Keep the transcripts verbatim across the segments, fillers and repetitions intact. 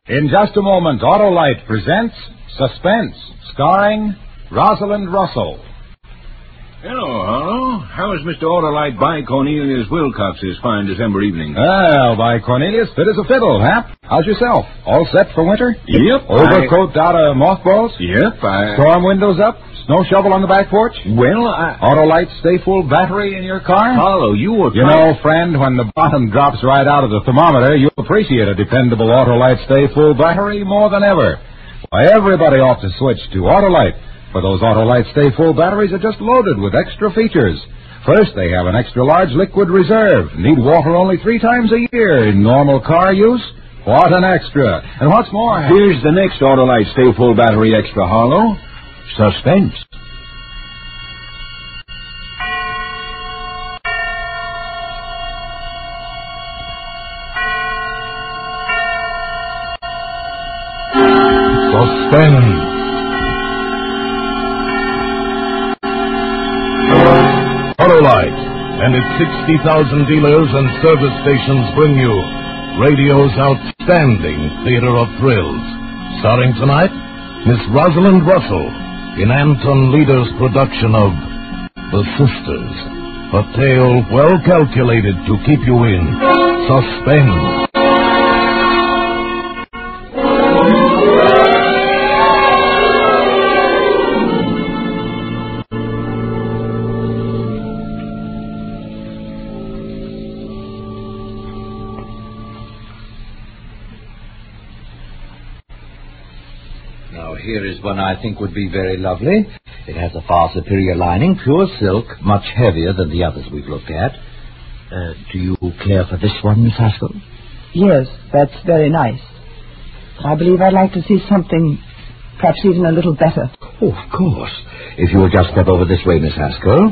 In just a moment, Autolite presents Suspense, starring Rosalind Russell. Hello, Harlow. How is Mister Autolite by Cornelius Wilcox's fine December evening? Well, by Cornelius, fit as a fiddle, Hap. How's yourself? All set for winter? Yep. Overcoat I... out of mothballs? Yep, I... Storm windows up? Snow shovel on the back porch? Well, I... Autolite stay full battery in your car? Harlow, you were... You know, friend, when the bottom drops right out of the thermometer, you'll appreciate a dependable Autolite stay full battery more than ever. Why, everybody ought to switch to Autolite. For those Autolite Stay Full batteries are just loaded with extra features. First, they have an extra-large liquid reserve. Need water only three times a year in normal car use. What an extra. And what's more... Here's the next Autolite Stay Full battery extra, Harlow. Suspense. Suspense. Autolite and its sixty thousand dealers and service stations bring you radio's outstanding theater of thrills. Starring tonight, Miss Rosalind Russell in Anton Leader's production of The Sisters, a tale well calculated to keep you in suspense. Here is one I think would be very lovely. It has a far superior lining, pure silk, much heavier than the others we've looked at. Uh, do you care for this one, Miss Haskell? Yes, that's very nice. I believe I'd like to see something perhaps even a little better. Oh, of course. If you will just step over this way, Miss Haskell.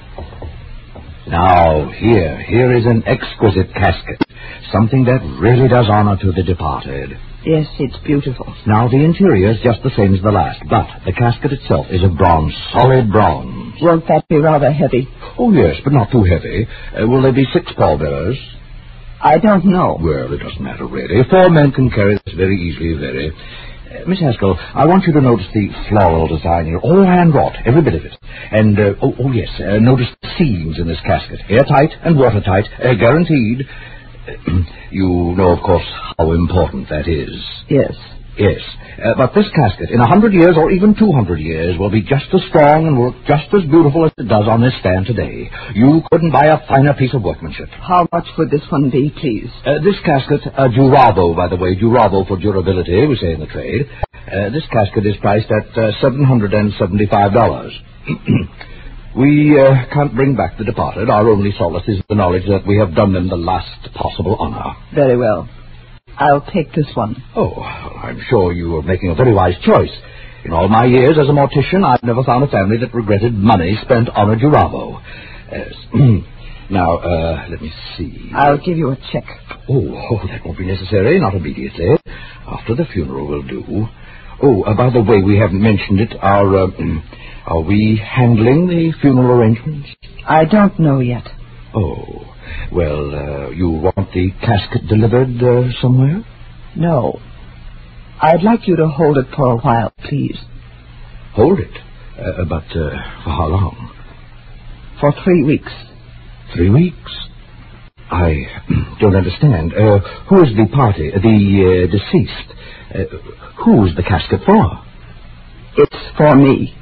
Now, here, here is an exquisite casket. Something that really does honor to the departed. Yes, it's beautiful. Now, the interior is just the same as the last, but the casket itself is of bronze, solid bronze. Won't that be rather heavy? Oh, yes, but not too heavy. Uh, will there be six pallbearers? I don't know. Well, it doesn't matter, really. Four men can carry this very easily, very. Uh, Miss Haskell, I want you to notice the floral design here, all hand-wrought, every bit of it. And, uh, oh, oh, yes, uh, notice the seams in this casket, airtight and watertight, uh, guaranteed. You know, of course, how important that is. Yes. Yes. Uh, but this casket, in a hundred years or even two hundred years, will be just as strong and work just as beautiful as it does on this stand today. You couldn't buy a finer piece of workmanship. How much would this one be, please? Uh, this casket, uh, Duravo, by the way, Duravo for durability, we say in the trade. Uh, this casket is priced at uh, seven hundred seventy-five dollars. We uh, can't bring back the departed. Our only solace is the knowledge that we have done them the last possible honor. Very well. I'll take this one. Oh, I'm sure you are making a very wise choice. In all my years as a mortician, I've never found a family that regretted money spent on a Duravo. Uh, now, uh, let me see. I'll give you a check. Oh, oh, that won't be necessary. Not immediately. After the funeral will do. Oh, uh, by the way, we haven't mentioned it. Our... Uh, Are we handling the funeral arrangements? I don't know yet. Oh, well, uh, you want the casket delivered uh, somewhere? No. I'd like you to hold it for a while, please. Hold it? Uh, but uh, for how long? For three weeks. Three weeks? I don't understand. Uh, who is the party, the uh, deceased? Uh, who's the casket for? It's for me.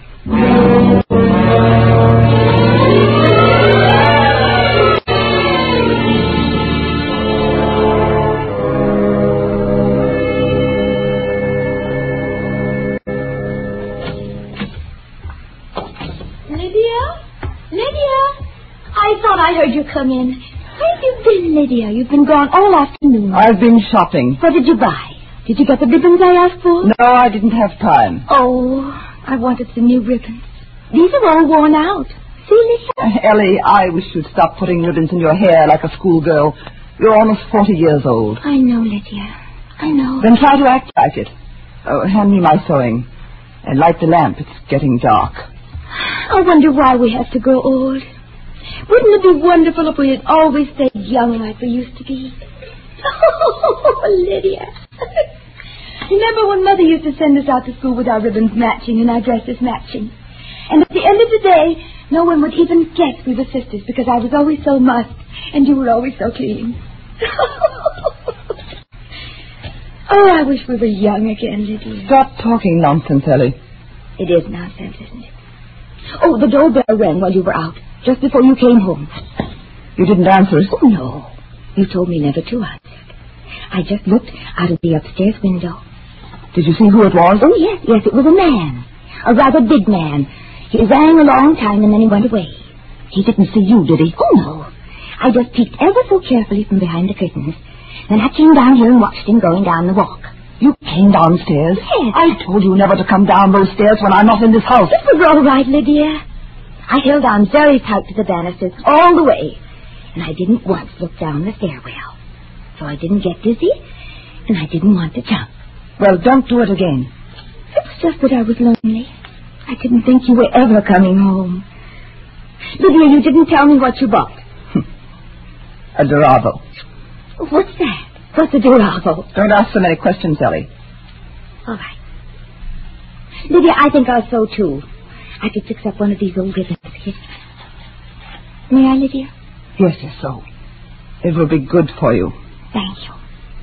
I heard you come in. Where have you been, Lydia? You've been gone all afternoon. I've been shopping. What did you buy? Did you get the ribbons I asked for? No, I didn't have time. Oh, I wanted some new ribbons. These are all worn out. See, Lydia? Uh, Ellie, I wish you'd stop putting ribbons in your hair like a schoolgirl. You're almost forty years old. I know, Lydia. I know. Then try to act like it. Oh, hand me my sewing. And light the lamp. It's getting dark. I wonder why we have to grow old. Wouldn't it be wonderful if we had always stayed young like we used to be? Oh, Lydia. remember when Mother used to send us out to school with our ribbons matching and our dresses matching. And at the end of the day, no one would even guess we were sisters because I was always so mussed and you were always so clean. Oh, I wish we were young again, Lydia. Stop talking nonsense, Ellie. It is nonsense, isn't it? Oh, the doorbell rang while you were out, just before you came home. You didn't answer it? Oh, no. You told me never to answer. I just looked out of the upstairs window. Did you see who it was? Oh, yes, yes, it was a man. A rather big man. He rang a long time and then he went away. He didn't see you, did he? Oh, no. I just peeked ever so carefully from behind the curtains. Then I came down here and watched him going down the walk. You came downstairs? Yes. I told you never to come down those stairs when I'm not in this house. It was all right, Lydia. I held on very tight to the banisters all the way. And I didn't once look down the stairwell. So I didn't get dizzy, and I didn't want to jump. Well, don't do it again. It was just that I was lonely. I didn't think you were ever coming home. Lydia, you didn't tell me what you bought. A Duravo. What's that? What's a Duravo? Don't ask so many questions, Ellie. All right. Lydia, I think I'll sew, too. I could fix up one of these old ribbons. May I, Lydia? Yes, yes, so. It will be good for you. Thank you.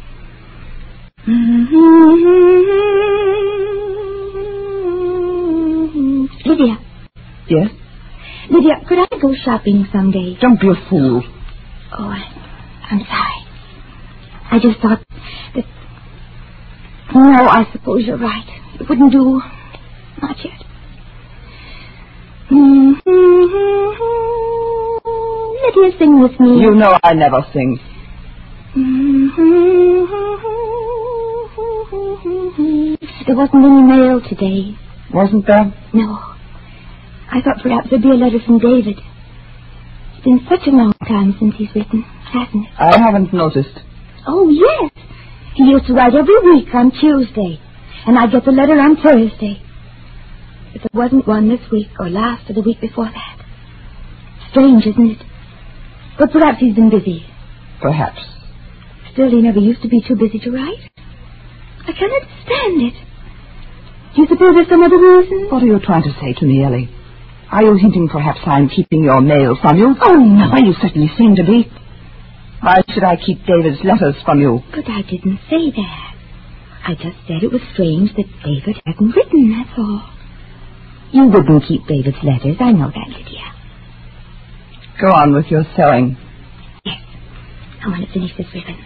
Lydia. Yes? Lydia, could I go shopping someday? Don't be a fool. Oh, I, I'm sorry. I just thought that... No, I suppose you're right. It wouldn't do. Not yet. Lydia, sing with me. You know I never sing. There wasn't any mail today. Wasn't there? No. I thought perhaps there'd be a letter from David. It's been such a long time since he's written, hasn't it? I haven't noticed. Oh, yes. He used to write every week on Tuesday, and I'd get the letter on Thursday. But there wasn't one this week or last or the week before that. Strange, isn't it? But perhaps he's been busy. Perhaps. Still, he never used to be too busy to write. I cannot stand it. Do you suppose there's some other reason? What are you trying to say to me, Ellie? Are you hinting perhaps I'm keeping your mail from you? Oh, no. Well, you certainly seem to be. Why should I keep David's letters from you? But I didn't say that. I just said it was strange that David hadn't written, that's all. You wouldn't keep David's letters, I know that, Lydia. Go on with your sewing. Yes. I want to finish this ribbon.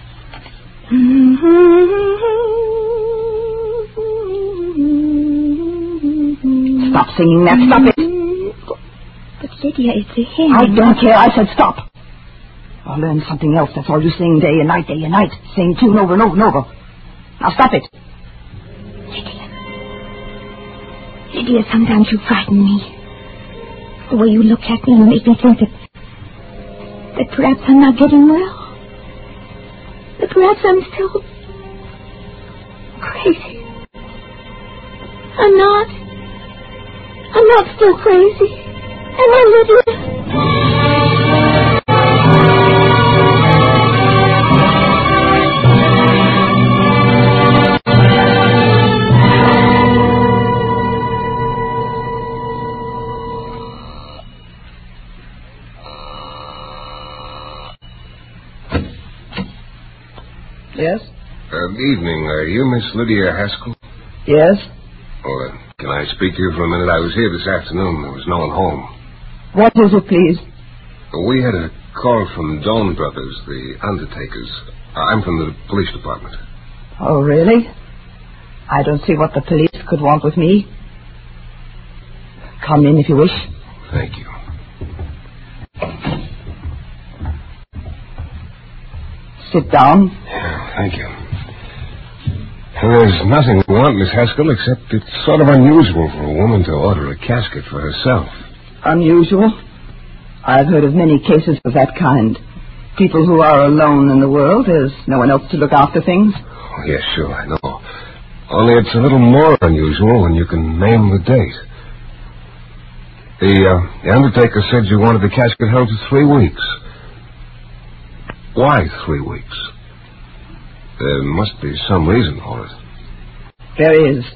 Stop singing that. Stop it. But, Lydia, it's a hymn. I don't care. I said stop. I'll learn something else. That's all you sing day and night, day and night. Same tune over and over and over. Now stop it. Lydia. Lydia, sometimes you frighten me. The way you look at me, you make me think that... that perhaps I'm not getting well. That perhaps I'm still... crazy. I'm not. I'm not still crazy. Am I, Lydia? Yes? Good evening. Are you Miss Lydia Haskell? Yes? Oh, uh, can I speak to you for a minute? I was here this afternoon. There was no one home. What is it, please? We had a call from Doan Brothers, the undertakers. I'm from the police department. Oh, really? I don't see what the police could want with me. Come in if you wish. Thank you. Sit down. Yeah, thank you. There's nothing we want, Miss Haskell, except it's sort of unusual for a woman to order a casket for herself. Unusual? I've heard of many cases of that kind. People who are alone in the world, there's no one else to look after things. Oh, yes, sure, I know. Only it's a little more unusual when you can name the date. The, uh, the undertaker said you wanted the casket held for three weeks. Why three weeks? There must be some reason for it. There is.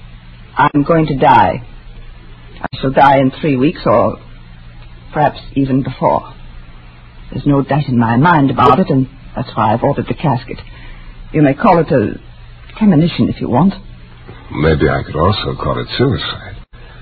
I'm going to die. I shall die in three weeks or perhaps even before. There's no doubt in my mind about it, and that's why I've ordered the casket. You may call it a premonition if you want. Maybe I could also call it suicide.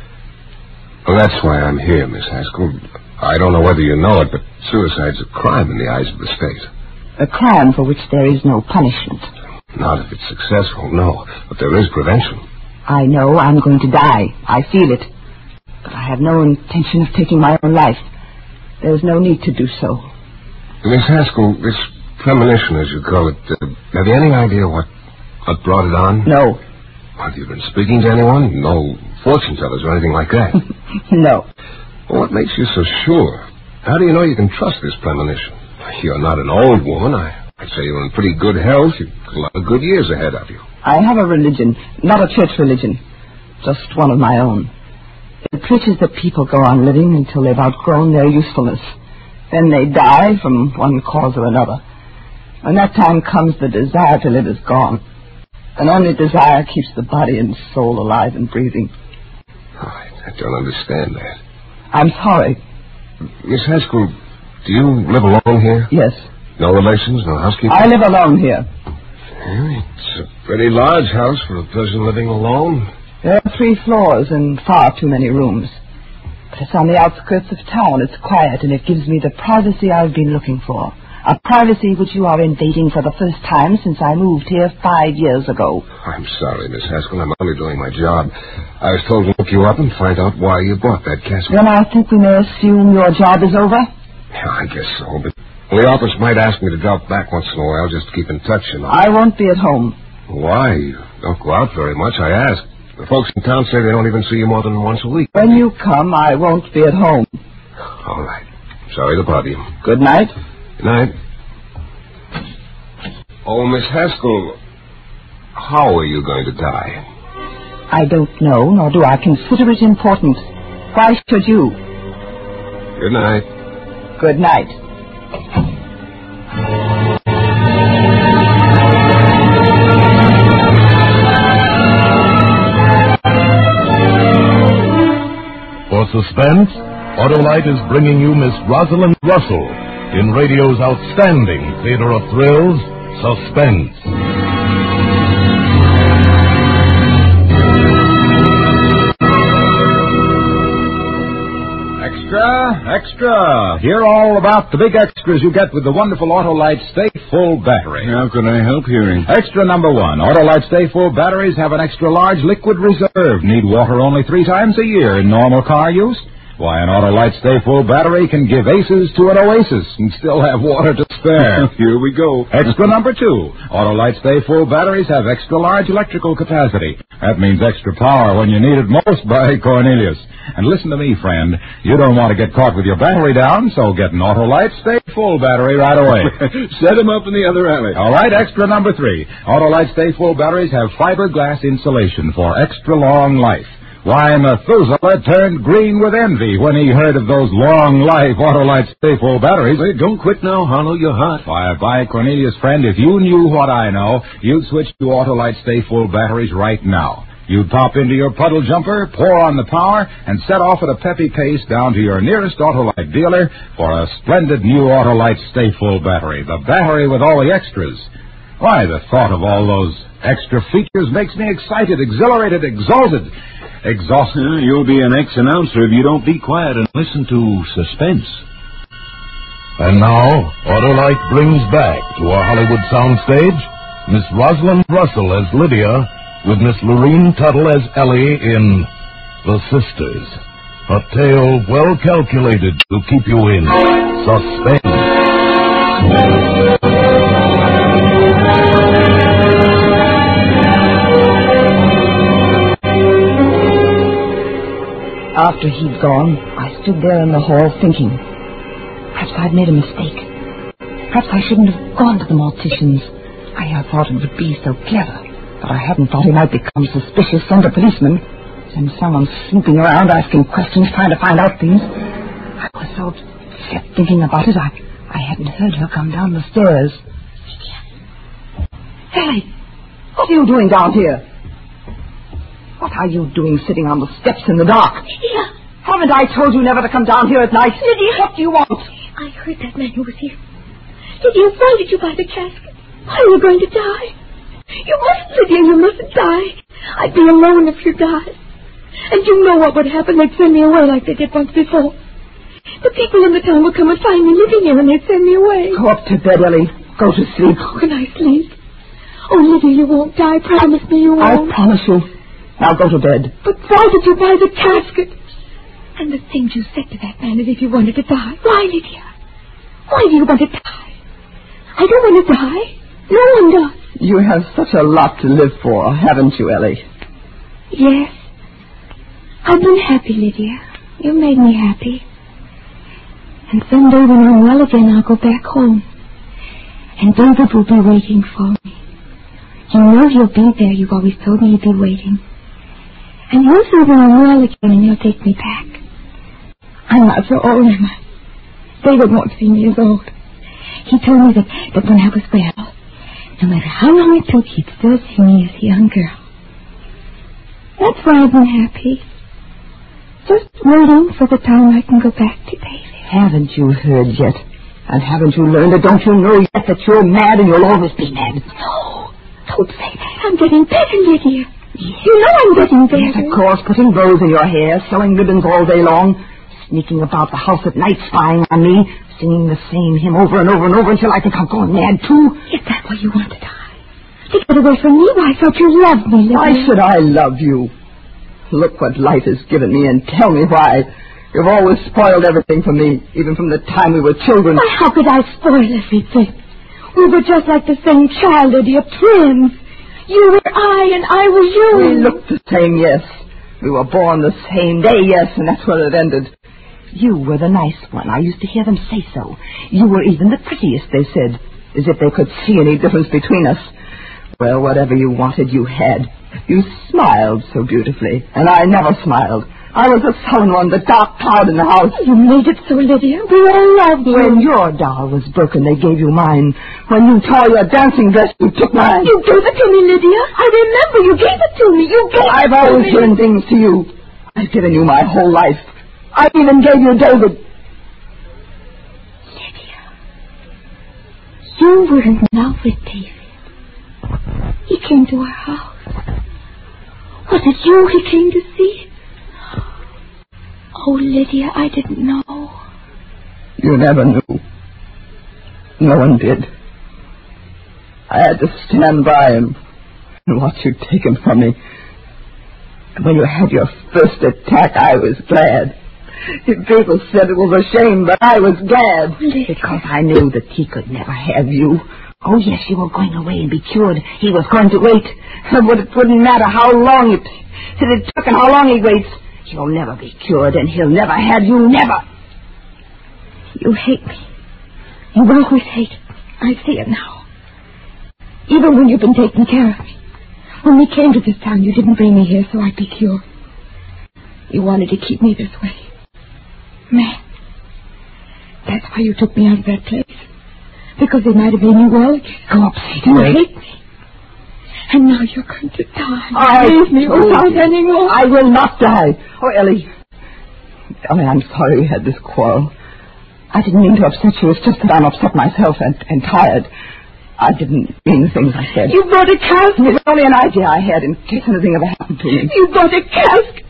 Well, that's why I'm here, Miss Haskell. I don't know whether you know it, but suicide's a crime in the eyes of the state. A crime for which there is no punishment. Not if it's successful, no. But there is prevention. I know I'm going to die. I feel it. But I have no intention of taking my own life. There's no need to do so. Miss Haskell, this premonition, as you call it, uh, have you any idea what, what brought it on? No. Have you been speaking to anyone? No fortune tellers or anything like that? No. Well, what makes you so sure? How do you know you can trust this premonition? You're not an old woman. I, I'd say you're in pretty good health. You've got a lot of good years ahead of you. I have a religion, not a church religion, just one of my own. It preaches that people go on living until they've outgrown their usefulness. Then they die from one cause or another. When that time comes, the desire to live is gone. And only desire keeps the body and soul alive and breathing. Oh, I, I don't understand that. I'm sorry. Miss Haskell, do you live alone here? Yes. No relations, no housekeeping? I live alone here. Well, it's a pretty large house for a person living alone. There are three floors and far too many rooms. But it's on the outskirts of town. It's quiet, and it gives me the privacy I've been looking for. A privacy which you are invading for the first time since I moved here five years ago. I'm sorry, Miss Haskell. I'm only doing my job. I was told to look you up and find out why you bought that casket. Then I think we may assume your job is over? Yeah, I guess so, but the office might ask me to drop back once in a while just to keep in touch, you know. I won't be at home. Why? You don't go out very much, I ask. The folks in town say they don't even see you more than once a week. When you come, I won't be at home. All right. Sorry to bother you. Good night. Good night. Oh, Miss Haskell, how are you going to die? I don't know, nor do I consider it important. Why should you? Good night. Good night. For suspense, Autolite is bringing you Miss Rosalind Russell in radio's outstanding theater of thrills, Suspense. Extra, extra. Hear all about the big extras you get with the wonderful Autolite Stay Full battery. How can I help hearing? Extra number one. Autolite Stay Full batteries have an extra large liquid reserve. Need water only three times a year in normal car use. Why, an Autolite Stay Full battery can give aces to an oasis and still have water to spare. Here we go. Extra number two. Autolite Stay Full batteries have extra large electrical capacity. That means extra power when you need it most by Cornelius. And listen to me, friend. You don't want to get caught with your battery down, so get an Autolite Stay Full battery right away. Set him up in the other alley. All right, extra number three. Autolite Stay Full batteries have fiberglass insulation for extra long life. Why, Methuselah turned green with envy when he heard of those long-life Autolite Stay Full batteries. Wait, don't quit now, Harlow. You're hot. Why, by Cornelius, friend, if you knew what I know, you'd switch to Autolite Stay Full batteries right now. You'd pop into your puddle jumper, pour on the power, and set off at a peppy pace down to your nearest Autolite dealer for a splendid new Autolite Stay Full battery, the battery with all the extras. Why, the thought of all those extra features makes me excited, exhilarated, exalted. Exhausted. Uh, you'll be an ex-announcer if you don't be quiet and listen to Suspense. And now, Autolite brings back to our Hollywood soundstage Miss Rosalind Russell as Lydia with Miss Lorene Tuttle as Ellie in The Sisters, a tale well calculated to keep you in suspense. After he'd gone, I stood there in the hall thinking, perhaps I'd made a mistake. Perhaps I shouldn't have gone to the mortician's. I had thought it would be so clever, but I hadn't thought he might become suspicious, send a policeman, send someone snooping around asking questions, trying to find out things. I was so upset thinking about it, I, I hadn't heard her come down the stairs. Ellie, what are you doing down here? What are you doing sitting on the steps in the dark? Lydia! Haven't I told you never to come down here at night? Lydia! What do you want? I heard that man who was here. Lydia, why did you buy the casket? Why are you going to die? You mustn't, Lydia, you mustn't die. I'd be alone if you died. And you know what would happen. They'd send me away like they did once before. The people in the town will come and find me living here and they'd send me away. Go up to bed, Ellie. Go to sleep. How can I sleep? Oh, Lydia, you won't die. Promise me you won't. I promise you. Now go to bed. But why did you buy the casket? And the things you said to that man as if you wanted to die. Why, Lydia? Why do you want to die? I don't want to die. No one does. You have such a lot to live for, haven't you, Ellie? Yes. I've been happy, Lydia. You made me happy. And someday when I'm well again, I'll go back home. And David will be waiting for me. You know he'll be there. You've always told me he'd be waiting. And he'll say when I'm well again and he'll take me back. I'm not so old, am I? David won't see me as old. He told me that, that when I was well, no matter how long it took, he'd still see me as a young girl. That's why I've been happy. Just waiting for the time I can go back to David. Haven't you heard yet? And haven't you learned it? Don't you know yet that you're mad and you'll always be mad? No, don't say that. I'm getting better, Lydia. Yes. You know I'm getting better. Yes, of course, putting bows in your hair, sewing ribbons all day long, sneaking about the house at night, spying on me, singing the same hymn over and over and over until I think I'm going mad, too. Is that why you want to die? To get away from me? Why, I thought you loved me, Lydia. Why should I love you? Look what life has given me and tell me why. You've always spoiled everything for me, even from the time we were children. Why, how could I spoil everything? We were just like the same child, Lydia, twins. You were I and I was you. We looked the same, yes. We were born the same day, yes, and that's where it ended. You were the nice one. I used to hear them say so. You were even the prettiest, they said, as if they could see any difference between us. Well, whatever you wanted, you had. You smiled so beautifully, and I never smiled. I was the sullen one, the dark cloud in the house. You made it so, Lydia. We all loved you. When your doll was broken, they gave you mine. When you tore your dancing dress, you took mine. You gave it to me, Lydia. I remember you gave it to me. You gave I've it to always me. given things to you. I've given you my whole life. I even gave you David. Lydia, you were in love with David. He came to our house. Was it you he came to see? Oh, Lydia, I didn't know. You never knew. No one did. I had to stand by him and watch you take him from me. And when you had your first attack, I was glad. People said it was a shame, but I was glad. Lydia. Because I knew that he could never have you. Oh, yes, you were going away and be cured. He was going to wait. But it wouldn't matter how long it, it took and how long he waits. He'll never be cured, and he'll never have you, never. You hate me. You always hate me. I see it now. Even when you've been taking care of me. When we came to this town, you didn't bring me here so I'd be cured. You wanted to keep me this way. Man, that's why you took me out of that place. Because they might have made me well again. Go up, Sadie. You hate me. And now you're going to die. I Leave me without you. any more. I will not die. Oh, Ellie. Ellie, I'm sorry we had this quarrel. I didn't mean to upset you. It's just that I'm upset myself and, and tired. I didn't mean the things I said. You bought a casket. It was only an idea I had in case anything ever happened to me. You bought a casket.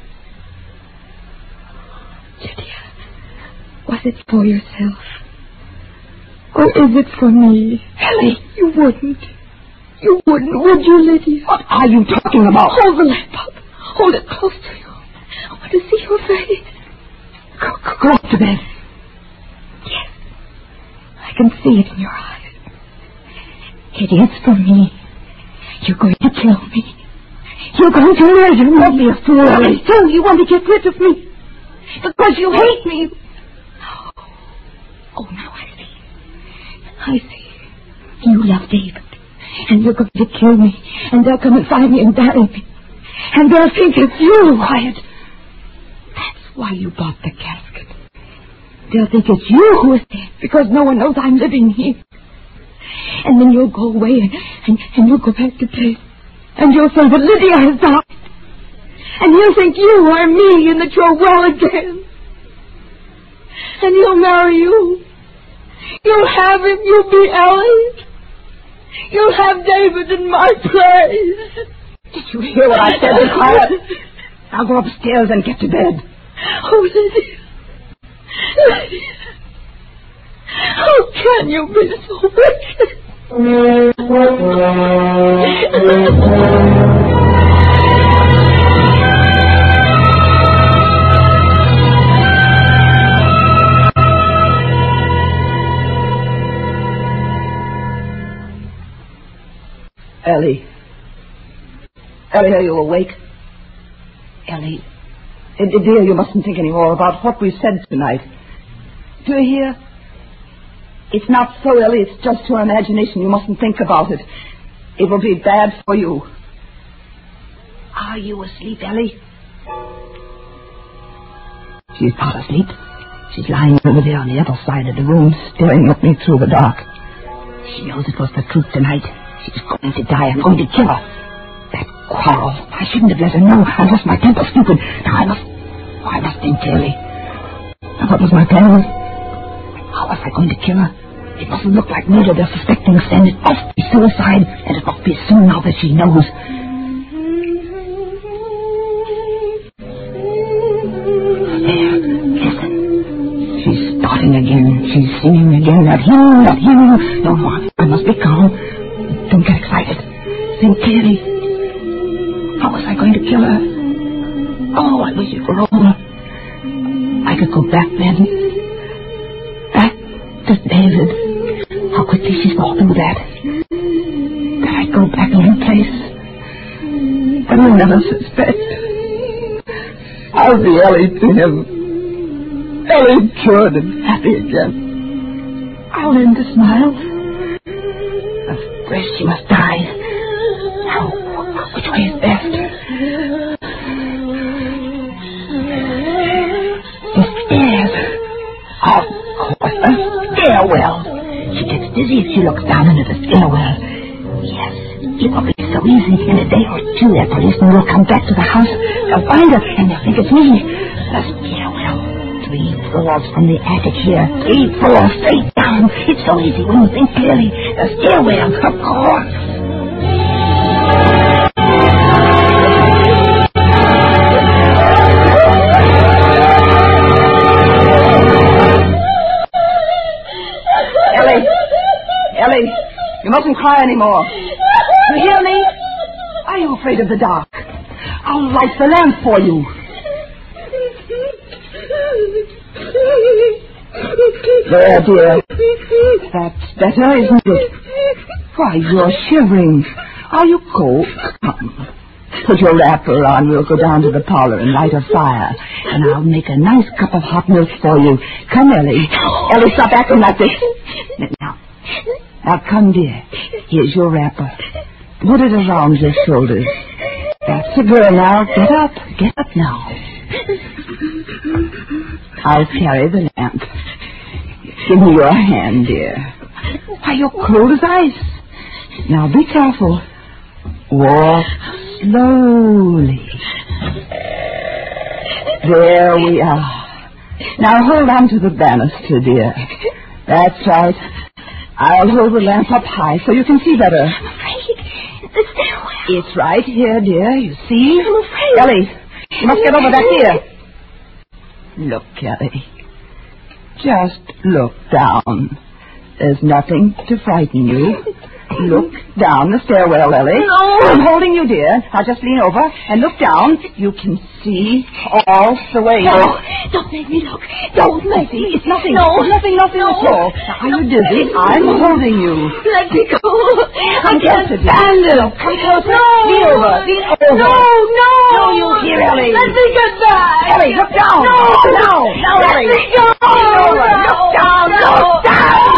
Lydia, was it for yourself? Or is it for me? Ellie. You wouldn't. You wouldn't, would you, Lydia? What are you talking about? Hold the lamp up. Hold it close to you. I want to see your face. Go, go, go up to bed. Yes. I can see it in your eyes. It is for me. You're going to kill me. You're going to murder me. Don't be a fool, Ellie. So you want to get rid of me. Because you hate me. Oh, now I see. I see. You love David. And you're going to kill me. And they'll come and find me and bury me. And they'll think it's you. Quiet. That's why you bought the casket. They'll think it's you who is dead. Because no one knows I'm living here. And then you'll go away and, and, and you'll go back to bed. And you'll say that Lydia has died. And he'll think you are me and that you're well again. And he'll marry you. You'll have him. You'll be Ellie. You'll have David in my place. Did you hear what I said, Quiet? Now go upstairs and get to bed. Oh, Lydia. Lydia. How can you be so wicked? Ellie. Ellie, are you awake? Ellie. Uh, dear, you mustn't think any more about what we said tonight. Do you hear? It's not so, Ellie. It's just your imagination. You mustn't think about it. It will be bad for you. Are you asleep, Ellie? She's not asleep. She's lying over there on the other side of the room, staring at me through the dark. She knows it was the truth tonight. She's going to die. I'm going to kill her. That quarrel. I shouldn't have let her know. I lost my temper, stupid. Now I must... Oh, I must think clearly. Now, what was my plan? How was I going to kill her? It mustn't look like murder. They're suspecting us, and it must be suicide, and it must be soon now that she knows. There, listen. She's starting again. She's singing again. That hymn, that hymn. No, no, I must be calm. Don't get excited. Think clearly. How was I going to kill her? Oh, I wish it were over. I could go back then. Back to David. How quickly she thought through that. That I'd go back a little place. But I'll never suspect. I'll be Ellie to him. Ellie cured and happy again. I'll learn to smile. First she must die. Now, which way is best? The stairs. Of course, the stairwell. She gets dizzy if she looks down into the stairwell. Yes, it will be so easy. In a day or two, that policeman will come back to the house. They'll find her, and they'll think it's me. The stairwell. Three floors from the attic here. Three floors straight down. It's so easy when you think clearly. The stairwell, of course. Ellie. Ellie, you mustn't cry anymore. You hear me? Are you afraid of the dark? I'll light the lamp for you. There, dear. That's better, isn't it? Why, you're shivering. Are you cold? Come. Put your wrapper on. We'll go down to the parlor and light a fire. And I'll make a nice cup of hot milk for you. Come, Ellie. Ellie, stop acting like this. Now, now come, dear. Here's your wrapper. Put it around your shoulders. That's the girl now. Get up. Get up now. I'll carry the lamp. Give me your hand, dear. Why, you're cold as ice. Now be careful. Walk slowly. There we are. Now hold on to the banister, dear. That's right. I'll hold the lamp up high so you can see better. I'm afraid. The stairwell. It's right here, dear. You see? I'm afraid. Ellie, you must get over that here. Look, Ellie. Just look down. There's nothing to frighten you. Look down the stairwell, Ellie. No. I'm holding you, dear. Now just lean over and look down. You can see all the way. No, don't make me look. Don't make me. It's nothing. No. It's nothing, nothing No. at all. Now, are you dizzy? I'm holding you. Let me go. I can't Yes, stand it. Look, come closer. No. Lean over. Lean over. No, no. No, you hear, Ellie. Let me get back. Ellie, look down. No. Now. Now, Let Ellie. me go. Lean over. No. Look down. No. Look down.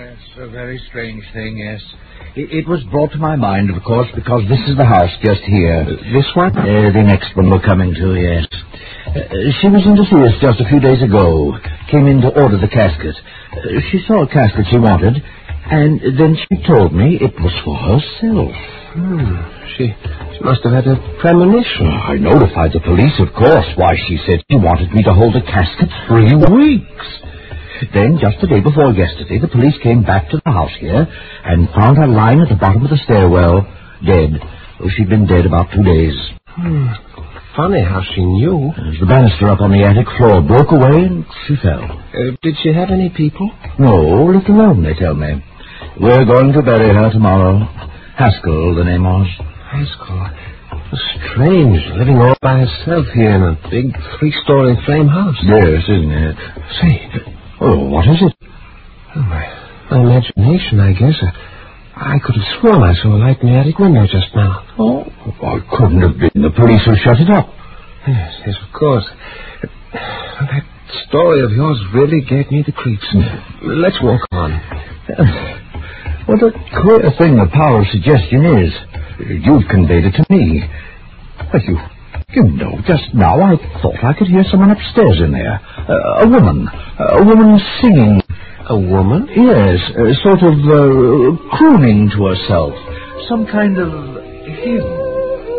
Yes, a very strange thing, yes. It, it was brought to my mind, of course, because this is the house just here. Uh, this one? Uh, the next one we're coming to, yes. Uh, she was in to see us just a few days ago. Came in to order the casket. Uh, she saw a casket she wanted, and then she told me it was for herself. Hmm. She, she must have had a premonition. Oh, I notified the police, of course. Why, she said she wanted me to hold the casket three weeks. Then, just the day before yesterday, the police came back to the house here and found her lying at the bottom of the stairwell, dead. Oh, she'd been dead about two days. Hmm. Funny how she knew. The banister up on the attic floor broke away and she fell. Uh, did she have any people? No, left alone, they tell me. We're going to bury her tomorrow. Haskell, the name was. Haskell. Strange, living all by herself here in a big three-story frame house. Yes, isn't it? Say, oh, what is it? Oh, my, my imagination, I guess. I, I could have sworn I saw a light in the attic window just now. Oh, well, it couldn't have been. The police have shut it up. Yes, yes, of course. That story of yours really gave me the creeps. Let's walk on. What a queer thing the power of suggestion is. You've conveyed it to me. But you, you know, just now I thought I could hear someone upstairs in there. Uh, a woman. A woman singing. A woman? Yes, uh, sort of uh, crooning to herself. Some kind of hymn.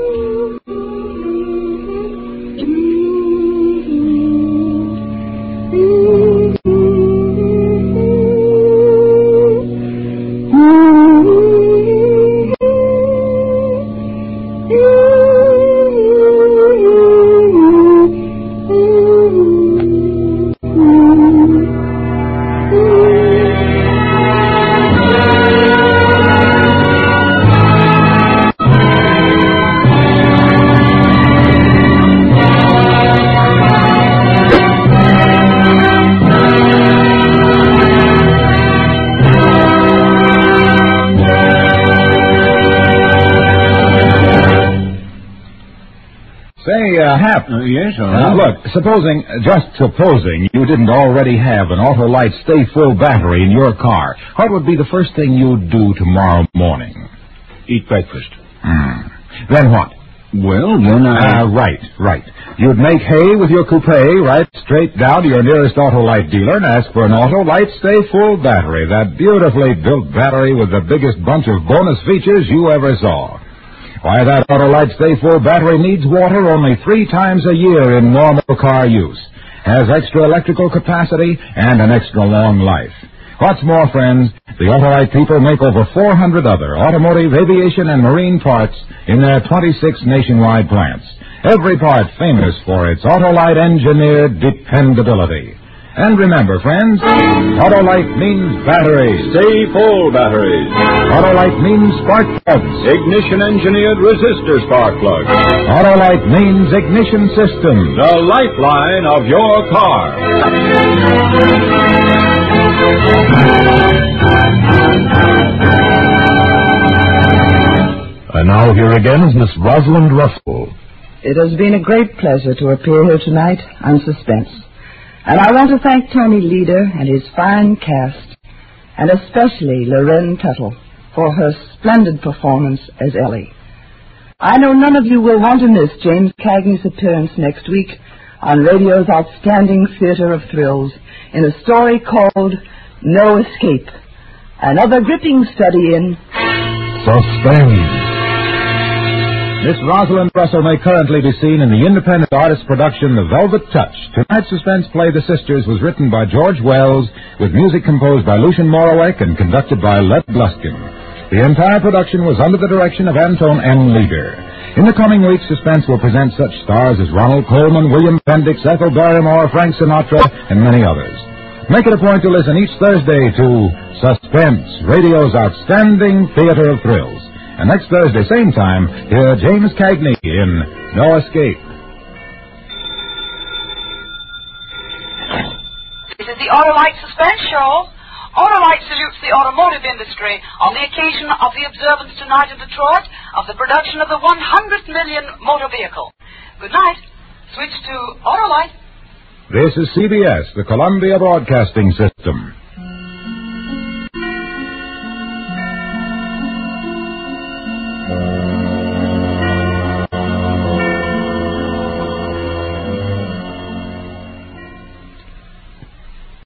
Hap. Uh, yes, all right. right. Uh, look, supposing, just supposing, you didn't already have an Autolite Stay Full battery in your car, what would be the first thing you'd do tomorrow morning? Eat breakfast. Hmm. Then what? Well, then I... Uh, right, right. You'd make hay with your coupe, right straight down to your nearest Autolite dealer and ask for an Autolite Stay Full battery, that beautifully built battery with the biggest bunch of bonus features you ever saw. Why, that Autolite Stay Full battery needs water only three times a year in normal car use, has extra electrical capacity, and an extra long life. What's more, friends, the Autolite people make over four hundred other automotive, aviation, and marine parts in their twenty-six nationwide plants. Every part famous for its Autolite engineered dependability. And remember, friends, Autolite means batteries. Stay Full batteries. Autolite means spark plugs. Ignition-engineered resistor spark plugs. Autolite means ignition systems. The lifeline of your car. And now here again is Miss Rosalind Russell. It has been a great pleasure to appear here tonight on Suspense. And I want to thank Tony Leader and his fine cast, and especially Loren Tuttle for her splendid performance as Ellie. I know none of you will want to miss James Cagney's appearance next week on radio's outstanding theater of thrills in a story called No Escape, another gripping study in Suspense. Miss Rosalind Russell may currently be seen in the independent artist production The Velvet Touch. Tonight's suspense play, The Sisters, was written by George Wells, with music composed by Lucien Moraweck and conducted by Led Gluskin. The entire production was under the direction of Anton M. Leader. In the coming weeks, Suspense will present such stars as Ronald Coleman, William Bendix, Ethel Barrymore, Frank Sinatra, and many others. Make it a point to listen each Thursday to Suspense, radio's outstanding theater of thrills. And next Thursday, same time, hear James Cagney in No Escape. This is the Autolite Suspense Show. Autolite salutes the automotive industry on the occasion of the observance tonight in Detroit of the production of the one hundred millionth motor vehicle. Good night. Switch to Autolite. This is C B S, the Columbia Broadcasting System.